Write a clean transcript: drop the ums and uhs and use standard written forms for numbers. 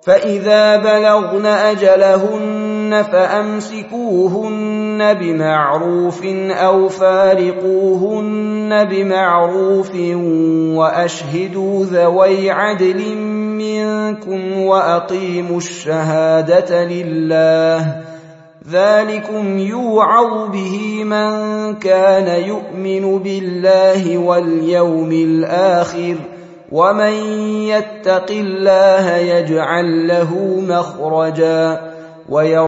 فإذا بلغن أجلهن فأمسكوهن بمعروف أو فارقوهن بمعروف وأشهدوا ذوي عدل منكم وأقيموا الشهادة لله، ذلكم يوعظ به من كان يؤمن بالله واليوم الآخر، ومن يتق الله يجعل له مخرجا